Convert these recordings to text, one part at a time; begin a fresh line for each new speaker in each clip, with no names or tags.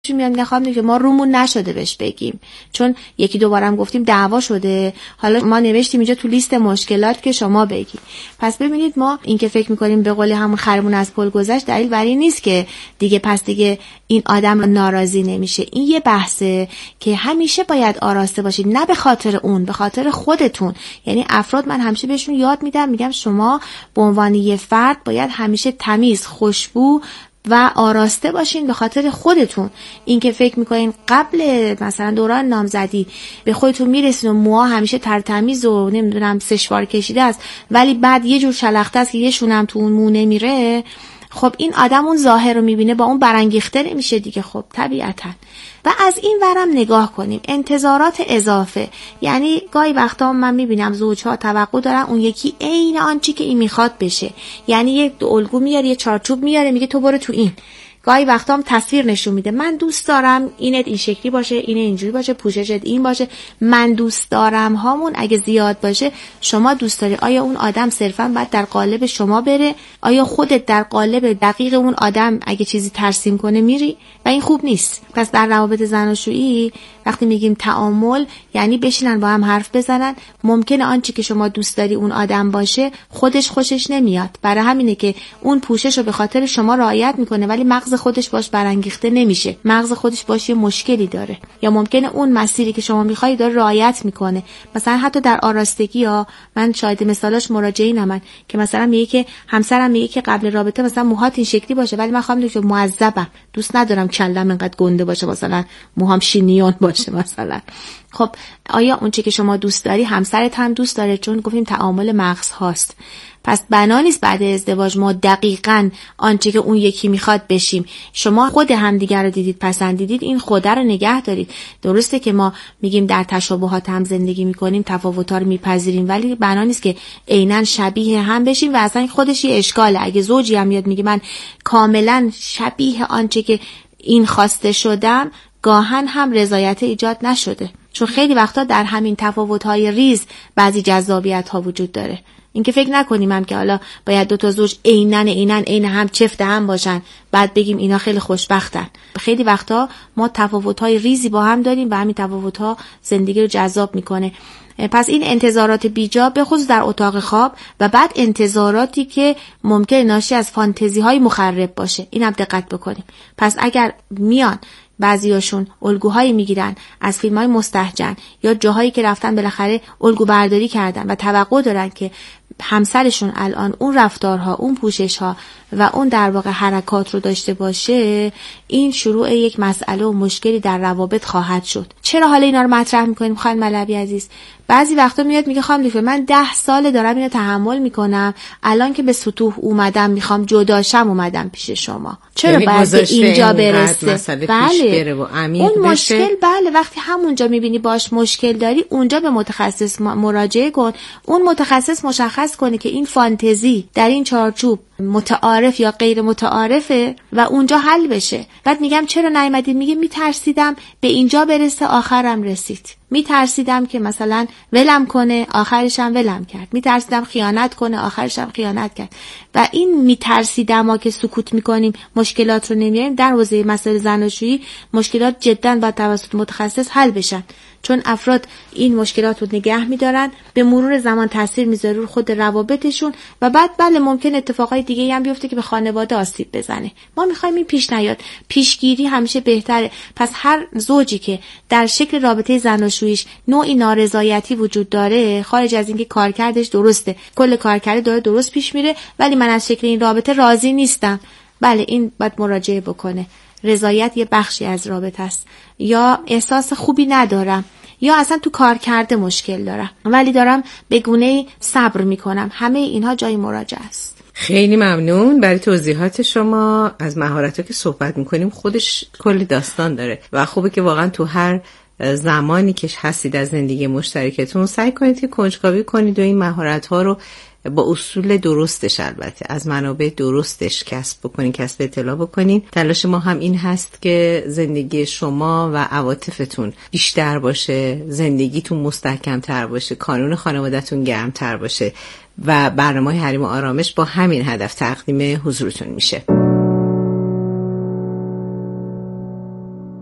میاد میگه خانم که ما رومون نشده بهش بگیم، چون یکی دوبارم گفتیم دعوا شده، حالا ما نوشتیم اینجا تو لیست مشکلات که شما بگی. پس ببینید ما این که فکر میکنیم به قول همون خرمون از پل گذشت دلیل بر این نیست که دیگه این آدم ناراضی نمیشه. این یه بحثه که همیشه باید آراسته باشید، نه به خاطر اون، به خاطر خودتون. یعنی افراد من همیشه بهشون یاد میدم، میگم شما به عنوان یه فرد باید همیشه تمیز، خوشبو و آراسته باشین به خاطر خودتون. این که فکر میکنین قبل مثلا دوران نامزدی به خودتون میرسین و موها همیشه ترتمیز و نمیدونم سشوار کشیده است ولی بعد یه جور شلخته است که یه شونم تو اون مو نمیره، خب این آدم اون ظاهر رو میبینه، با اون برانگیخته نمیشه دیگه. خب طبیعتا. و از این ورم نگاه کنیم انتظارات اضافه. یعنی گاهی وقتا من میبینم زوجها توقع دارن اون یکی عین آنچه که این میخواد بشه. یعنی یک الگو میاره، یه چارچوب میاره، میگه تو برو تو این. گاهی وقتا هم تصویر نشون میده، من دوست دارم اینت این شکلی باشه، این اینجوری باشه، پوششت این باشه. من دوست دارم هامون اگه زیاد باشه، شما دوست داری آیا اون آدم صرفا باید در قالب شما بره؟ آیا خودت در قالب دقیق اون آدم اگه چیزی ترسیم کنه میری؟ و این خوب نیست. پس در روابط زناشویی وقتی میگیم تعامل، یعنی بشینن با هم حرف بزنن. ممکنه آنچه که شما دوست داری اون آدم باشه خودش خوشش نمیاد، برای همینه که اون پوشش رو به خاطر شما رعایت میکنه ولی مغز خودش باش برانگیخته نمیشه، مغز خودش باش یه مشکلی داره. یا ممکنه اون مسیری که شما میخوای داره رعایت میکنه. مثلا حتی در آراستگی ها من شاهد مثالاش مراجعینم که مثلا میگه که همسرم میگه که قبل رابطه مثلا موهات این شکلی باشه ولی من خواهم که معذبم، دوست ندارم کلم اینقدر گنده باشه، مثلا موهام شینیون باشه مثلا. خب آیا اون چه که شما دوست داری همسرت هم دوست داره؟ چون گفتیم تعامل مغز هاست. پس بنا نیست بعد ازدواج ما دقیقاً آنچه که اون یکی میخواد بشیم. شما خود همدیگر رو دیدید، پسندیدید، این خوده رو نگه دارید. درسته که ما میگیم در تشابهات هم زندگی میکنیم، تفاوت‌ها رو میپذیریم، ولی بنا نیست که عیناً شبیه هم بشیم و اصلا خودش یه اشکاله. اگه زوجی هم میاد میگه من کاملاً شبیه آنچه که این خواسته شدم، گاهن هم رضایت ایجاد نشده، چون خیلی وقتا در همین تفاوت‌های ریز بعضی جذابیت‌ها وجود داره. اینکه فکر نکنیم هم که حالا باید دو تا زوج عین هم چفت هم باشن بعد بگیم اینا خیلی خوشبختن. خیلی وقتا ما تفاوت‌های ریزی با هم داریم و همین تفاوت‌ها زندگی رو جذاب میکنه. پس این انتظارات بیجا به خصوص در اتاق خواب و بعد انتظاراتی که ممکن ناشی از فانتزی‌های مخرب باشه، این هم دقت بکنیم. پس اگر میان بعضیاشون الگوهایی میگیرن از فیلم‌های مستهجن یا جاهایی که رفتن بالاخره الگو برداری کردن و توقع دارن که همسرشون الان اون رفتارها، اون پوشش‌ها و اون در واقع حرکات رو داشته باشه، این شروع یک مسئله و مشکلی در روابط خواهد شد. چرا حالا اینا رو مطرح می‌کنیم خانم ملوی عزیز؟ بعضی وقتا میاد میگه خانم لیفه من 10 سال دارم اینو تحمل میکنم، الان که به سطوح اومدم میخوام جداشم اومدم پیش شما. چرا باید به اینجا برسه؟ بله اون مشکل، بله وقتی همونجا میبینی باش مشکل داری، اونجا به متخصص مراجعه کن. اون متخصص مشخص کنه که این فانتزی در این چارچوب متعارف یا غیر متعارفه و اونجا حل بشه. بعد میگم چرا نیومدید؟ میگه میترسیدم به اینجا برسه، آخرم رسید. میترسیدم که مثلا ولم کنه، آخرش هم ولم کرد. میترسیدم خیانت کنه، آخرش هم خیانت کرد. و این میترسیدم ما که سکوت میکنیم، مشکلات رو نمیاریم. در حوزه مسائل زناشویی مشکلات جدا با توسط متخصص حل بشن، چون افراد این مشکلات رو نگه میدارن، به مرور زمان تاثیر میذاره رو خود روابطشون و بعد بله ممکن اتفاقای دیگه هم بیفته که به خانواده آسیب بزنه. ما میخوایم این پیش نیاد. پیشگیری همیشه بهتره. پس هر زوجی که در شکل رابطه زناشوییش نوعی نارضایتی وجود داره، خارج از اینکه کارکردش درسته، کل کارکرد داره درست پیش میره، ولی من از شکل این رابطه راضی نیستم، بله این باید مراجعه بکنه. رضایت یه بخشی از رابطه است. یا احساس خوبی ندارم، یا اصلا تو کار کرده مشکل دارم ولی دارم به گونه‌ای صبر میکنم. همه اینها جای مراجعه است.
خیلی ممنون برای توضیحات شما. از مهارت‌ها که صحبت میکنیم خودش کلی داستان داره و خوبه که واقعا تو هر زمانی که هستید از زندگی مشترکتون سعی کنید که کنجکاوی کنید و این مهارت‌ها رو با اصول درستش، البته از منابع درستش کسب بکنین، کسب اطلاع بکنین. تلاش ما هم این هست که زندگی شما و عواطفتون بیشتر باشه، زندگیتون مستحکم‌تر باشه، کانون خانواده‌تون گرم‌تر باشه و برنامه حریم و آرامش با همین هدف تقدیم حضورتون میشه.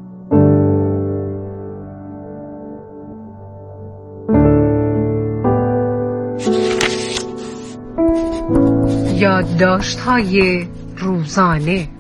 یادداشت‌های روزانه.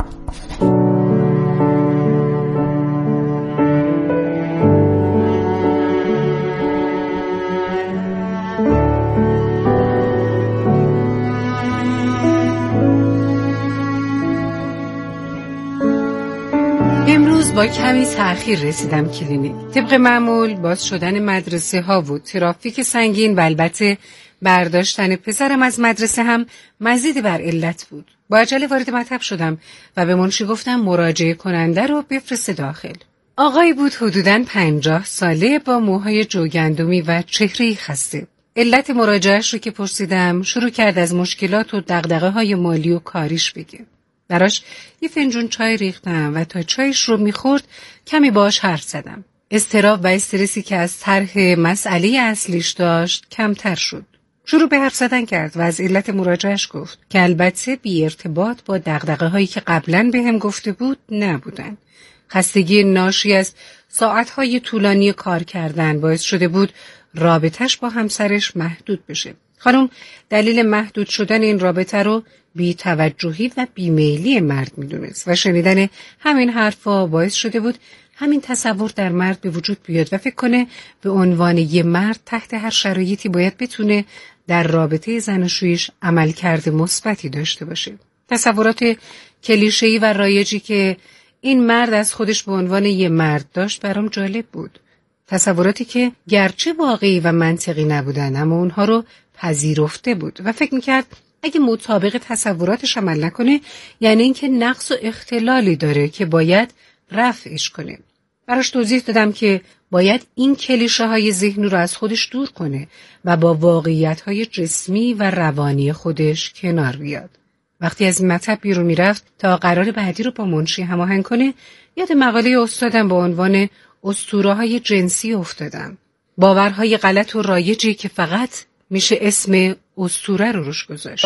امروز با کمی تأخیر رسیدم کلینیک. طبق معمول باز شدن مدرسه ها و ترافیک سنگین و البته برداشتن پسرم از مدرسه هم مزید بر علت بود. با عجله وارد مطب شدم و به منشی گفتم مراجعه کننده رو بفرسته داخل. آقایی بود حدوداً 50 ساله با موهای جوگندمی و چهره‌ای خسته. علت مراجعهش رو که پرسیدم شروع کرد از مشکلات و دغدغه‌های مالی و کاریش بگه. براش یه فنجون چای ریختم و تا چایش رو میخورد کمی باش حرف زدم. اضطراب و استرسی که از طرح مسئله اصلیش داشت کمتر شد. شروع به حرف زدن کرد و از علت مراجعهش گفت که البته بی ارتباط با دغدغه‌هایی که قبلاً بهم گفته بود نبودن. خستگی ناشی از ساعت‌های طولانی کار کردن باعث شده بود رابطش با همسرش محدود بشه. خانم دلیل محدود شدن این رابطه رو بی توجهی و بیمیلی مرد میدونست و شنیدن همین حرفا باعث شده بود همین تصور در مرد به وجود بیاد و فکر کنه به عنوان یه مرد تحت هر شرایطی باید بتونه در رابطه زناشوییش عملکرد مثبتی داشته باشه. تصورات کلیشه‌ای و رایجی که این مرد از خودش به عنوان یه مرد داشت برام جالب بود. تصوراتی که گرچه واقعی و منطقی نبودن اما اونها رو پذیرفته بود و فکر میکرد اگه مطابق تصوراتش عمل نکنه یعنی اینکه نقص و اختلالی داره که باید رفعش کنه. براش توضیح دادم که باید این کلیشه‌های ذهنی رو از خودش دور کنه و با واقعیت‌های جسمی و روانی خودش کنار بیاد. وقتی از مطب بیرون میرفت تا قرار بعدی رو با منشی هماهنگ کنه یاد مقاله استادم با عنوان اسطوره‌های جنسی افتادم. باورهای غلط و رایجی که فقط میشه اسم اسطوره رو روش گذاشت.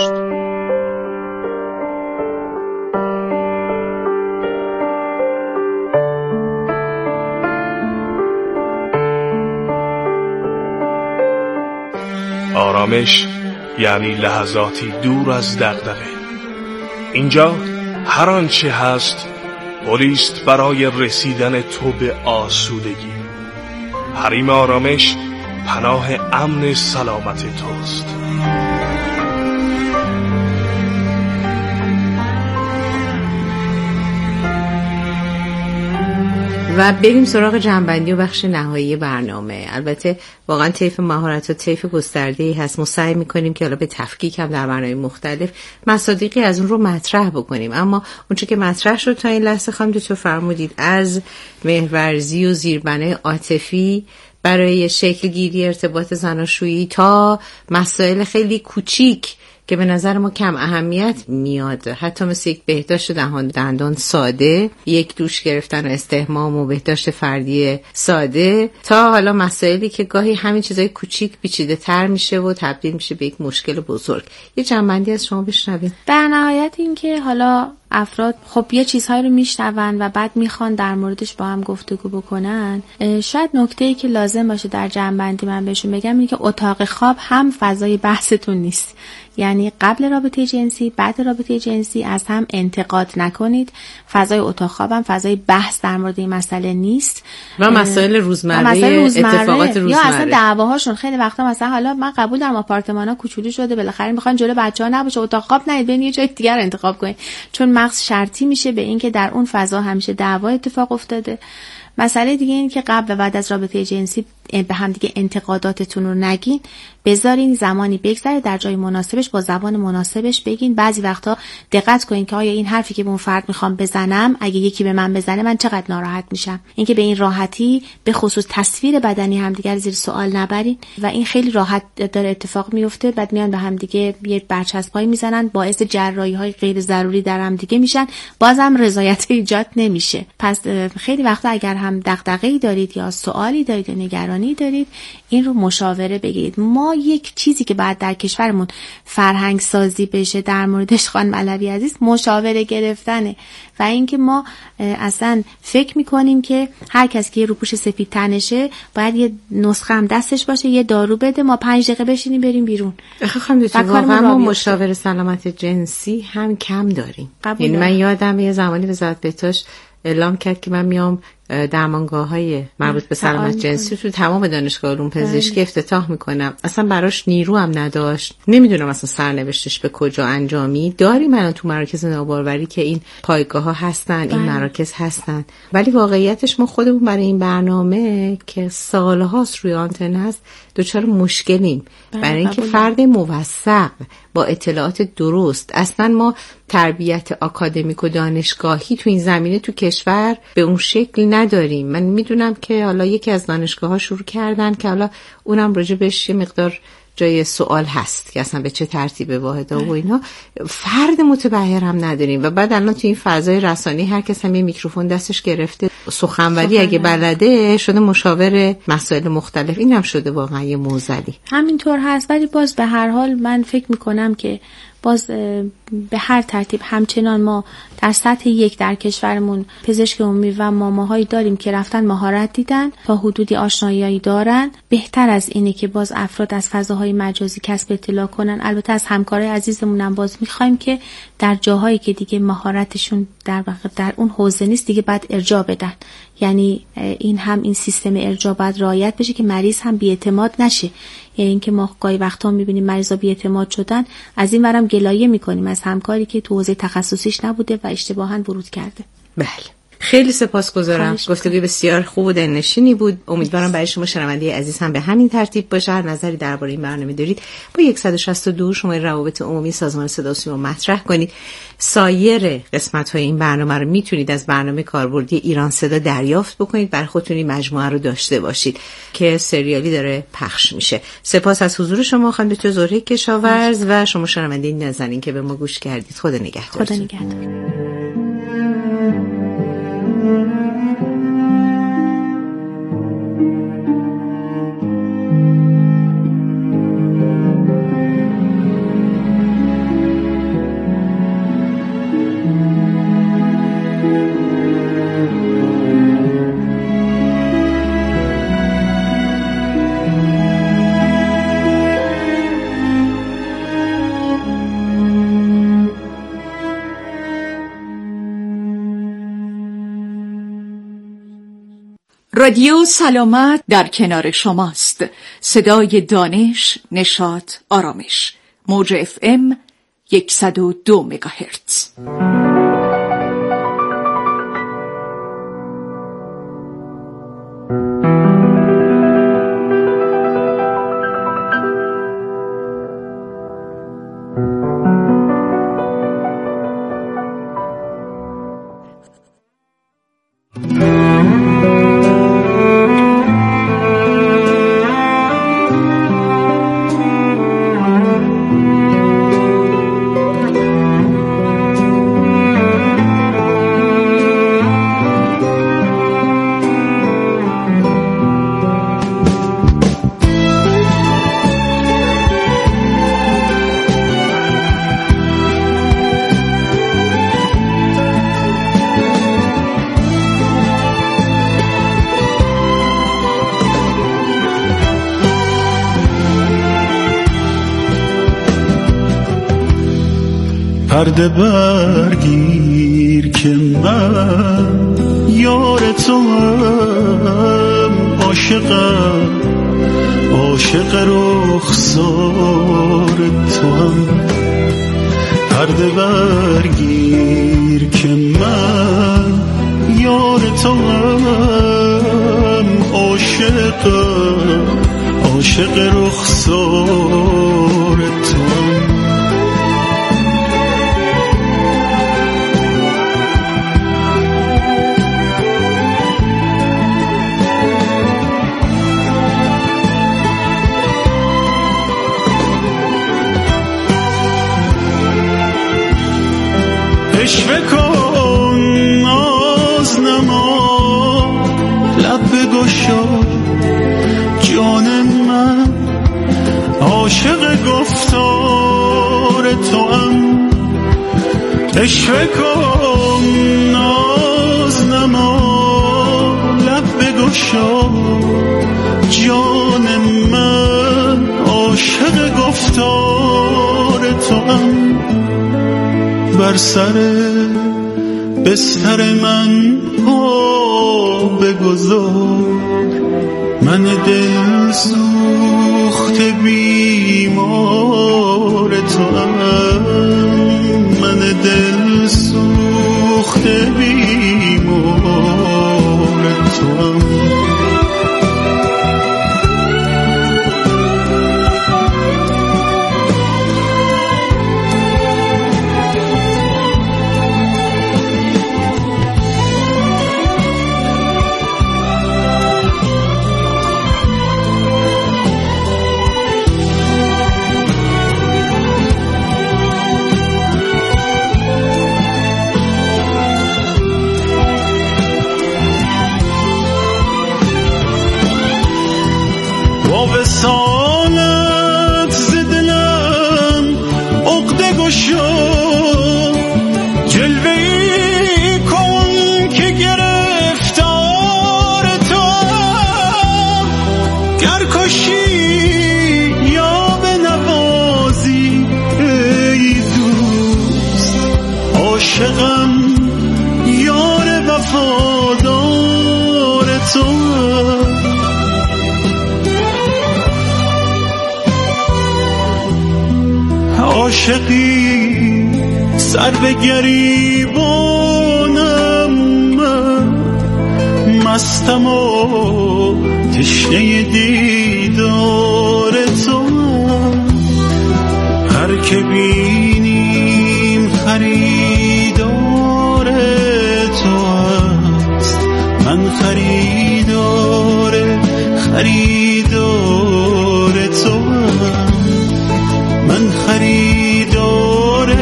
آرامش یعنی لحظاتی دور از دغدغه. اینجا هر آنچه هست پلیست برای رسیدن تو به آسودگی. حریم آرامش پناه امن سلامت توست.
و بریم سراغ جنبندی و بخش نهایی برنامه. البته واقعا طیف مهارت و طیف گسترده‌ای هست. ما سعی می‌کنیم که حالا به تفکیک هم در برنامه مختلف مصادیقی از اون رو مطرح بکنیم، اما اونچه که مطرح شد تا این لحظه خانم دکتر فرمودید از محورزی و زیربنای عاطفی برای شکل گیری ارتباط زناشویی تا مسائل خیلی کوچیک که به نظر ما کم اهمیت میاد، حتی مثل یک بهداشت دهان دندان ساده، یک دوش گرفتن و استحمام و بهداشت فردی ساده، تا حالا مسائلی که گاهی همین چیزای کوچیک پیچیده تر میشه و تبدیل میشه به یک مشکل بزرگ. یه جنبندی از شما بشنویم.
در نهایت این که حالا افراد خب یه چیزهایی رو میشنون و بعد میخوان در موردش با هم گفتگو بکنن. شاید نکته‌ای که لازم باشه در جنبندی من بهشون بگم اینه که اتاق خواب هم فضای بحثتون نیست. یعنی قبل رابطه جنسی، بعد رابطه جنسی از هم انتقاد نکنید. فضای اتاق خواب هم فضای بحث در مورد این مسئله نیست
و مسائل روزمره، اتفاقات روزمره
یا اصلا دعواهاشون. خیلی وقتا مثلا حالا من قبول دارم آپارتمانا کوچولو شده، بالاخره میخوان جلو بچه‌ها نباشه، اتاق خواب نید، برید یه جای دیگر انتخاب کنید، چون مغز شرطی میشه به این که در اون فضا همیشه دعوا اتفاق افتاده. مسئله دیگه این که قبل و بعد از رابطه جنسی به هم دیگه انتقاداتتون رو نگین، بذارین زمانی بگذره، در جای مناسبش با زبان مناسبش بگین. بعضی وقتا دقت کنین که آیا این حرفی که به اون فرد میخوام بزنم اگه یکی به من بزنه من چقدر ناراحت میشم. اینکه به این راحتی به خصوص تصویر بدنی همدیگر زیر سوال نبرین و این خیلی راحت داره اتفاق میفته. بعد میان به هم دیگه یه برچسبایی میزنن، باعث جراحی‌های غیر ضروری در هم دیگه میشن، بازم رضایت ایجاد نمیشه. پس خیلی وقتا اگر هم دغدغه‌ای دارید یا سوالی دارید یا نگرانی دارید، این رو مشاوره بگیرید. ما یک چیزی که بعد در کشورمون فرهنگ سازی بشه در موردش خانم علوی عزیز مشاوره گرفتنه و اینکه ما اصلا فکر میکنیم که هر کسی که روپوش سفید تنشه باید یه نسخه هم دستش باشه، یه دارو بده، ما 5 دقیقه بشینیم بریم بیرون.
واقعا ما مشاور سلامت جنسی هم کم داریم. یعنی من یادم یه زمانی وزارت بهداشت اعلام کرد که من میام درمانگاه‌های مربوط به سلامت جنسی تو تمام دانشگاه علوم پزشکی افتتاح میکنم. اصلا براش نیرو هم نداشت. نمیدونم اصلا سرنوشتش به کجا انجامی. داریم من تو مراکز نوباروری که این پایگاه‌ها هستن، این مراکز هستن، ولی واقعیتش ما خودمون برای این برنامه که سال‌هاست روی آنتن هست دچار مشکلیم. برای اینکه فرد موثق با اطلاعات درست، اصلا ما تربیت آکادمیک و دانشگاهی تو این زمینه تو کشور به اون شکل نداریم. من میدونم که حالا یکی از دانشگاه‌ها شروع کردن که حالا اونم راجع بهش یه مقدار جای سوال هست که اصلا به چه ترتیب واحدا و اینا. فرد متبحر هم نداریم و بعد الان تو این فضای رسانه‌ای هر کس هم یه میکروفون دستش گرفته سخنوری اگه بلده شده مشاور مسائل مختلف. این هم شده واقعا یه موزلی.
همینطور هست، ولی باز به هر حال من فکر میکنم که باز به هر ترتیب همچنان ما در سطح 1 در کشورمون پزشک عمومی و ماماهایی داریم که رفتن مهارت دیدن تا حدودی آشنایی‌ای دارن. بهتر از اینه که باز افراد از فضاهای مجازی کسب اطلاع کنن. البته از همکارای عزیزمونم باز می‌خوایم که در جاهایی که دیگه مهارتشون در واقع در اون حوزه نیست دیگه بعد ارجاع بدن. یعنی این سیستم ارجاع باید رعایت بشه که مریض هم بی‌اعتماد نشه. یعنی اینکه ما گاهی وقتا می‌بینیم مریضا بی‌اعتماد شدن، از این ورم گلایه می‌کنیم از همکاری که تو حوزه تخصصیش نبوده و اشتباهاً ورود کرده.
بله، خیلی سپاسگزارم. گفتگوی بسیار خوب و دلنشینی بود. امیدوارم برای شما شنونده عزیز هم به همین ترتیب باشه. هر نظری درباره این برنامه دارید با 162 شماره روابط عمومی سازمان صدا و سیما مطرح کنید. سایر قسمت‌های این برنامه رو میتونید از برنامه کاربردی ایران صدا دریافت بکنید. برای خودتون این مجموعه رو داشته باشید که سریالی داره پخش میشه. سپاس از حضور شما خانم دکتر زهره کشاورز و شما شنونده نازنین که به ما گوش کردید. خدا نگهدار.
خدا نگهدار.
رادیو سلامت در کنار شماست. صدای دانش، نشاط، آرامش. موج FM 102 مگاهرتز.
پرده برگیر که من یار توام، عاشق رخسار توام. پرده برگیر که من یار توام، عاشق رخسار توام. عشوه کن ناز نما لب بگشا جان من، عاشق گفتار توام. عشق کن ناز نما، لب بگشا جان من، عاشق گفتار توام. بر سر بستر من پا بگذار، من دل سوخته بیمار توام. من دل سوخته بیمار توام. وصالت ز دلم عقده گشا، جلوه‌ای کن که گرفتار توام. گر کشی یا بنوازی ای دوست، عاشقم یار وفادار توام. عاشقی سر به گریبانم، من مستم و تشنه دیدار تو. هر که بینیم خریدار تو است، من خریدار تو. من خریدار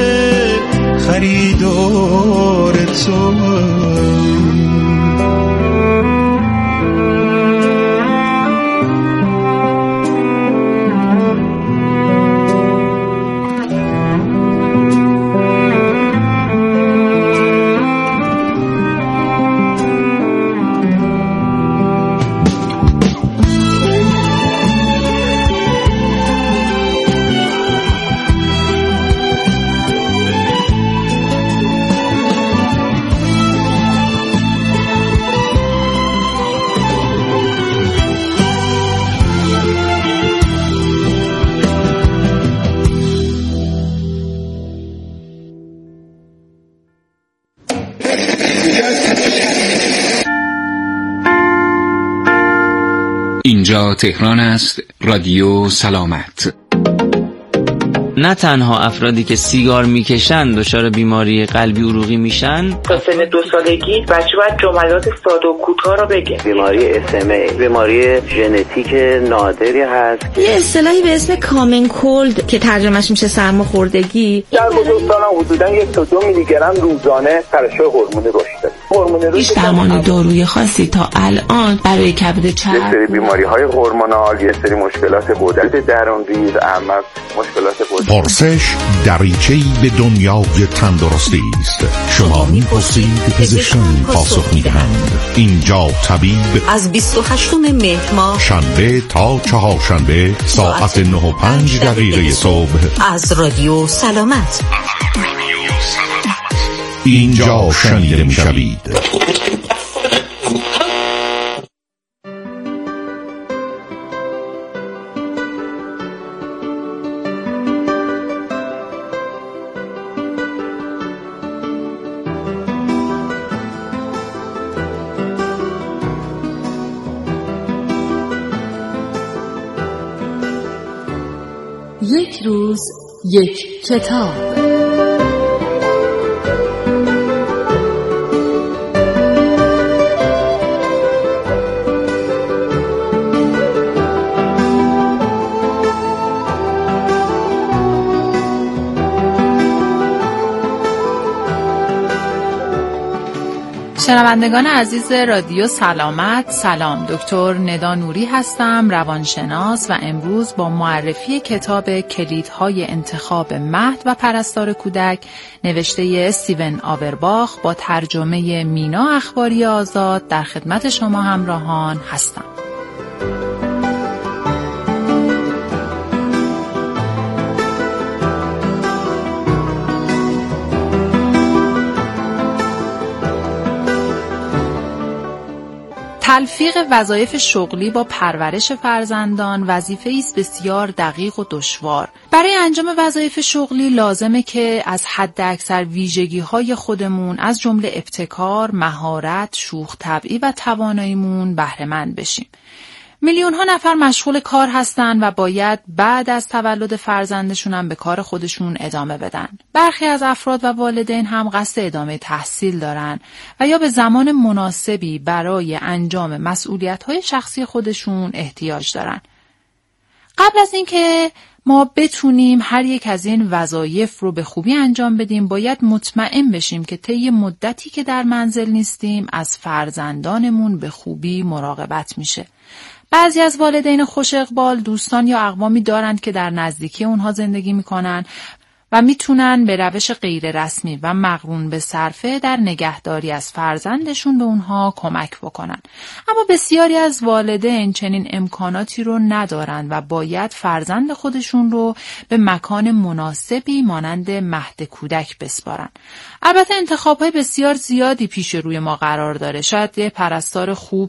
تو.
اینجا تهران است، رادیو سلامت.
نه تنها افرادی که سیگار میکشن دچار بیماری قلبی عروقی میشن،
تا سن 2 سالگی بچه باید جملات ساده و کوتاه رو بگه. بیماری SMA بیماری ژنتیک نادری هست.
یه اصطلاحی به اسم کامن کولد که ترجمهش میشه سرماخوردگی.
در بزرگسالان حدوداً 1 تا 2 میلی گرم روزانه ترشح هورمون رشد داره. هورمون رشد
هیچ درمان دارویی خاصی تا الان برای کبد چرب،
یه سری بیماری‌های هورمونال، یه سری مشکلات غدد درون‌ریز، اما مشکلات
پرسش دریچه‌ای به دنیای تندرستی است. شما می‌پرسید، پزشکان پاسخ می‌دهند. اینجا طبیب
از 28 مهر ماه
شنبه تا چهارشنبه ساعت 9:05 صبح
از رادیو سلامت.
اینجا شنیده می‌شوید.
یک روز یک کتاب.
شنوندگان عزیز رادیو سلامت، سلام. دکتر ندا نوری هستم، روانشناس، و امروز با معرفی کتاب کلیدهای انتخاب مهد و پرستار کودک نوشته استیون آورباخ با ترجمه مینا اخباری آزاد در خدمت شما همراهان هستم. تلفیق وظایف شغلی با پرورش فرزندان وظیفه‌ای است بسیار دقیق و دشوار. برای انجام وظایف شغلی لازمه که از حداکثر ویژگی‌های خودمون از جمله ابتکار، مهارت، شوخ طبعی و تواناییمون بهره مند بشیم. میلیون‌ها نفر مشغول کار هستن و باید بعد از تولد فرزندشون هم به کار خودشون ادامه بدن. برخی از افراد و والدین هم قصد ادامه تحصیل دارن و یا به زمان مناسبی برای انجام مسئولیت‌های شخصی خودشون احتیاج دارن. قبل از اینکه ما بتونیم هر یک از این وظایف رو به خوبی انجام بدیم، باید مطمئن بشیم که طی مدتی که در منزل نیستیم از فرزندانمون به خوبی مراقبت میشه. بعضی از والدین خوش اقبال دوستان یا اقوامی دارند که در نزدیکی اونها زندگی میکنن و میتونن به روش غیر رسمی و مقرون به صرفه در نگهداری از فرزندشون به اونها کمک بکنن. اما بسیاری از والدین چنین امکاناتی رو ندارن و باید فرزند خودشون رو به مکان مناسبی مانند مهد کودک بسپارن. البته انتخاب‌های بسیار زیادی پیش روی ما قرار داره. شاید یه پرستار خوب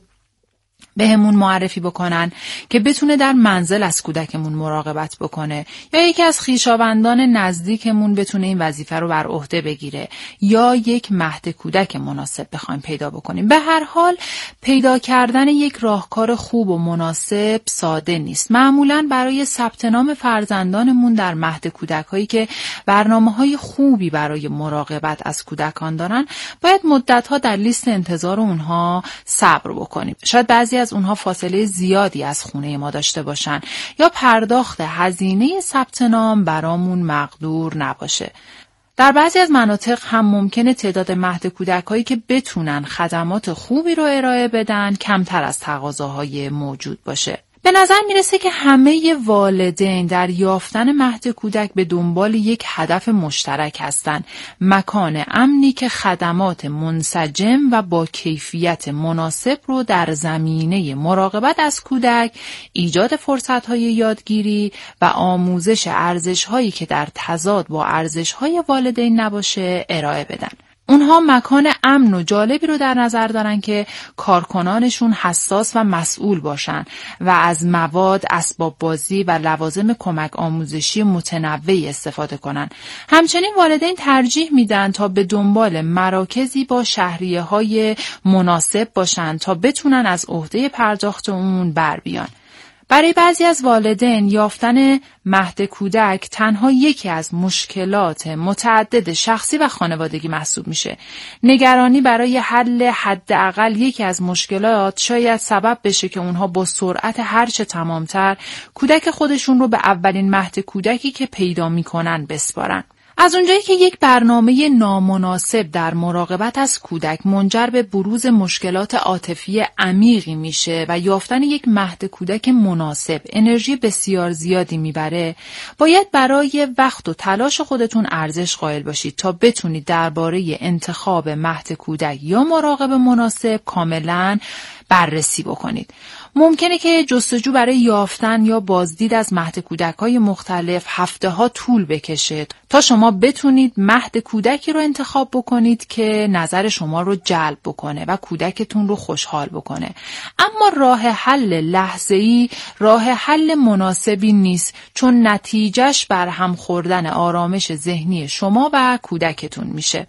بهمون معرفی بکنن که بتونه در منزل از کودکمون مراقبت بکنه، یا یکی از خویشاوندان نزدیکمون بتونه این وظیفه رو بر عهده بگیره، یا یک مهد کودک مناسب بخوایم پیدا بکنیم. به هر حال پیدا کردن یک راهکار خوب و مناسب ساده نیست. معمولاً برای ثبت نام فرزندانمون در مهد کودک‌هایی که برنامه‌های خوبی برای مراقبت از کودکان دارن، باید مدت‌ها در لیست انتظار اونها صبر بکنیم. شاید بعضی از اونها فاصله زیادی از خونه ما داشته باشن یا پرداخت هزینه ثبت نام برامون مقدور نباشه. در بعضی از مناطق هم ممکنه تعداد مهد کودک‌هایی که بتونن خدمات خوبی رو ارائه بدن کمتر از تقاضاهای موجود باشه. به نظر میرسه که همه والدین در یافتن مهد کودک به دنبال یک هدف مشترک هستند: مکان امنی که خدمات منسجم و با کیفیت مناسب رو در زمینه مراقبت از کودک، ایجاد فرصت‌های یادگیری و آموزش ارزش‌هایی که در تضاد با ارزش‌های والدین نباشه ارائه بدن. اونها مکان امن و جالبی رو در نظر دارن که کارکنانشون حساس و مسئول باشن و از مواد، اسباب بازی و لوازم کمک آموزشی متنوعی استفاده کنن. همچنین والدین ترجیح میدن تا به دنبال مراکزی با شهریه‌های مناسب باشن تا بتونن از عهده پرداخت اون بر بیان. برای بعضی از والدین یافتن مهد کودک تنها یکی از مشکلات متعدد شخصی و خانوادگی محسوب میشه. نگرانی برای حل حداقل یکی از مشکلات شاید سبب بشه که اونها با سرعت هرچه تمامتر کودک خودشون رو به اولین مهد کودکی که پیدا میکنن بسپارن. از اونجایی که یک برنامه نامناسب در مراقبت از کودک منجر به بروز مشکلات عاطفی عمیقی میشه و یافتن یک مهد کودک مناسب انرژی بسیار زیادی میبره، باید برای وقت و تلاش خودتون ارزش قائل باشید تا بتونید درباره انتخاب مهد کودک یا مراقب مناسب کاملاً بررسی بکنید. ممکنه که جستجو برای یافتن یا بازدید از مهد کودک‌های مختلف هفته‌ها طول بکشه تا شما بتونید مهد کودکی رو انتخاب بکنید که نظر شما رو جلب بکنه و کودکتون رو خوشحال بکنه. اما راه حل لحظه‌ای راه حل مناسبی نیست، چون نتیجهش بر هم خوردن آرامش ذهنی شما و کودکتون میشه.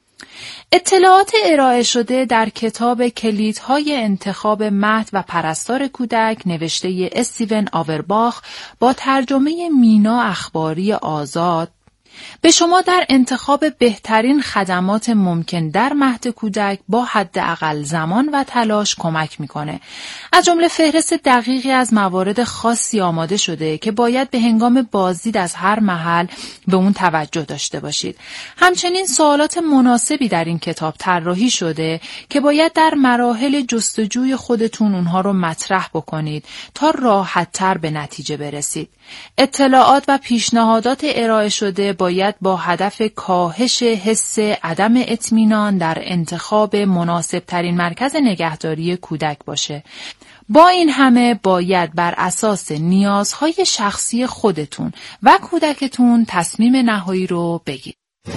اطلاعات ارائه شده در کتاب کلیدهای انتخاب مهد و پرستار کودک نوشته استیون آورباخ با ترجمه مینا اخباری آزاد به شما در انتخاب بهترین خدمات ممکن در مهد کودک با حداقل زمان و تلاش کمک میکنه. از جمله فهرست دقیقی از موارد خاصی آماده شده که باید به هنگام بازدید از هر محل به اون توجه داشته باشید. همچنین سوالات مناسبی در این کتاب طراحی شده که باید در مراحل جستجوی خودتون اونها رو مطرح بکنید تا راحت‌تر به نتیجه برسید. اطلاعات و پیشنهادات ارائه شده باید با هدف کاهش حس عدم اطمینان در انتخاب مناسب‌ترین مرکز نگهداری کودک باشه. با این همه باید بر اساس نیازهای شخصی خودتون و کودکتون تصمیم نهایی رو بگیرید.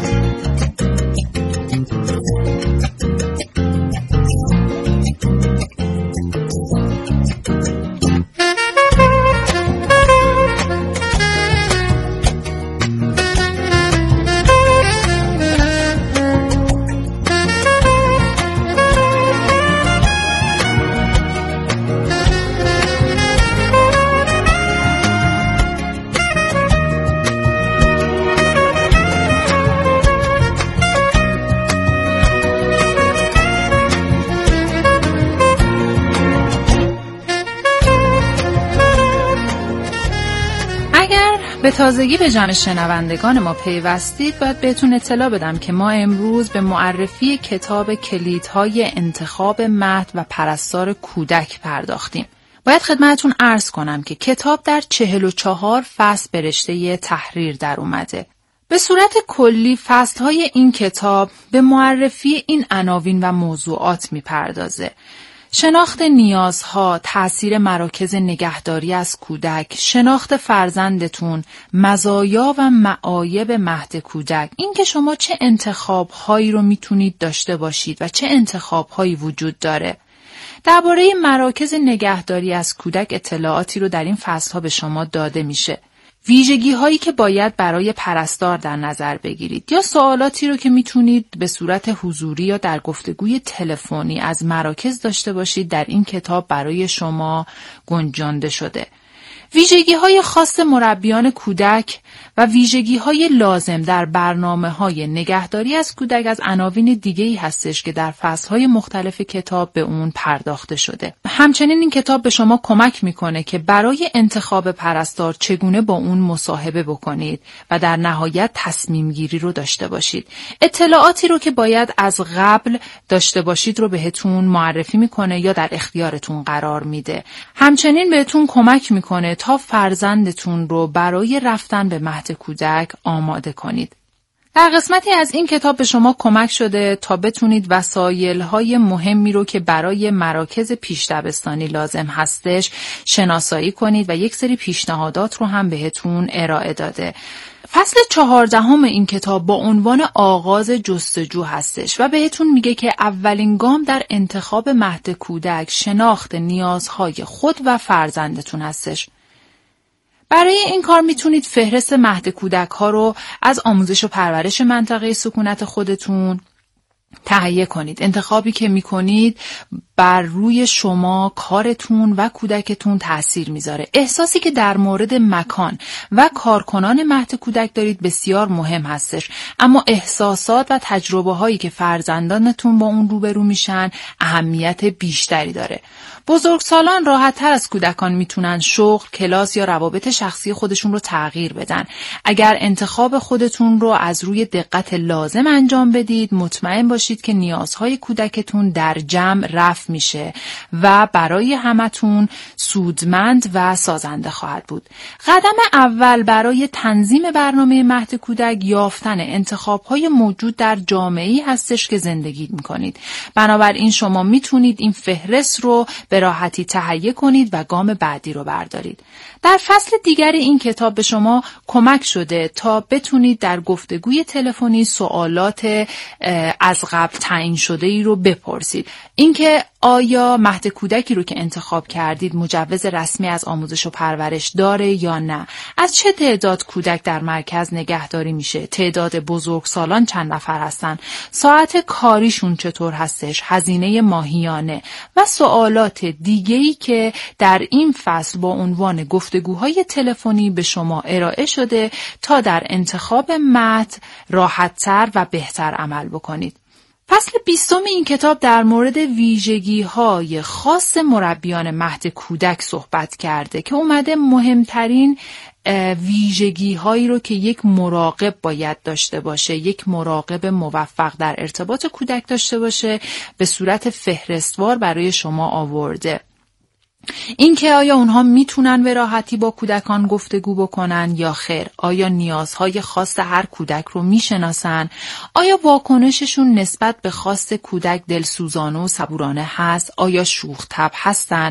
به تازگی به جمع شنوندگان ما پیوستید، باید بهتون اطلاع بدم که ما امروز به معرفی کتاب کلیدهای انتخاب مهد و پرستار کودک پرداختیم. باید خدمتتون عرض کنم که کتاب در 44 فصل به رشته تحریر در اومده. به صورت کلی فصلهای این کتاب به معرفی این عناوین و موضوعات میپردازه: شناخت نیازها، تأثیر مراکز نگهداری از کودک، شناخت فرزندتون، مزایا و معایب مهد کودک، این که شما چه انتخاب‌هایی رو میتونید داشته باشید و چه انتخاب‌هایی وجود داره. درباره مراکز نگهداری از کودک اطلاعاتی رو در این فصل‌ها به شما داده میشه. ویژگی‌هایی که باید برای پرستار در نظر بگیرید یا سوالاتی رو که میتونید به صورت حضوری یا در گفتگوی تلفنی از مراکز داشته باشید در این کتاب برای شما گنجانده شده. ویژگی‌های خاص مربیان کودک و ویژگی‌های لازم در برنامه‌های نگهداری از کودک از عناوین دیگه‌ای هستش که در فصل‌های مختلف کتاب به اون پرداخته شده. همچنین این کتاب به شما کمک می‌کنه که برای انتخاب پرستار چگونه با اون مصاحبه بکنید و در نهایت تصمیم گیری رو داشته باشید. اطلاعاتی رو که باید از قبل داشته باشید رو بهتون معرفی می‌کنه یا در اختیارتون قرار میده. همچنین بهتون کمک می‌کنه تا فرزندتون رو برای رفتن به مهد کودک آماده کنید. در قسمتی از این کتاب به شما کمک شده تا بتونید وسایل‌های مهمی رو که برای مراکز پیش دبستانی لازم هستش شناسایی کنید و یک سری پیشنهادات رو هم بهتون ارائه داده. فصل 14 این کتاب با عنوان آغاز جستجو هستش و بهتون میگه که اولین گام در انتخاب مهد کودک شناخت نیازهای خود و فرزندتون هستش. برای این کار میتونید فهرست مهد کودک ها رو از آموزش و پرورش منطقه سکونت خودتون تهیه کنید. انتخابی که میکنید بر روی شما، کارتون و کودکتون تأثیر میذاره. احساسی که در مورد مکان و کارکنان مهد کودک دارید بسیار مهم هستش، اما احساسات و تجربه هایی که فرزندانتون با اون روبرو میشن اهمیت بیشتری داره. بزرگسالان راحت‌تر از کودکان میتونن شغل، کلاس یا روابط شخصی خودشون رو تغییر بدن. اگر انتخاب خودتون رو از روی دقت لازم انجام بدید، مطمئن باشید که نیازهای کودکتون در جمع رفع میشه و برای همتون سودمند و سازنده خواهد بود. قدم اول برای تنظیم برنامه مهد کودک یافتن انتخاب‌های موجود در جامعه‌ای هستش که زندگی می‌کنید. بنابراین شما میتونید این فهرست رو به راحتی تهیه کنید و گام بعدی رو بردارید. در فصل دیگر این کتاب به شما کمک شده تا بتونید در گفتگوی تلفنی سوالات از قبل تعیین شده ای رو بپرسید. اینکه آیا مهد کودکی رو که انتخاب کردید مجوز رسمی از آموزش و پرورش داره یا نه؟ از چه تعداد کودک در مرکز نگهداری میشه؟ تعداد بزرگسالان چند نفر هستن؟ ساعت کاریشون چطور هستش؟ هزینه ماهیانه و سوالات دیگه‌ای که در این فصل با عنوان گفتگوهای تلفنی به شما ارائه شده تا در انتخاب متن راحت‌تر و بهتر عمل بکنید. فصل 20 این کتاب در مورد ویژگی‌های خاص مربیان مهد کودک صحبت کرده که اومده مهمترین ویژگی‌هایی رو که یک مراقب باید داشته باشه، یک مراقب موفق در ارتباط کودک داشته باشه، به صورت فهرستوار برای شما آورده. این که آیا اونها میتونن به راحتی با کودکان گفتگو بکنن یا خیر؟ آیا نیازهای خاص هر کودک رو میشناسن؟ آیا واکنششون نسبت به خواست کودک دلسوزانه و صبورانه هست؟ آیا شوخ طبع هستن؟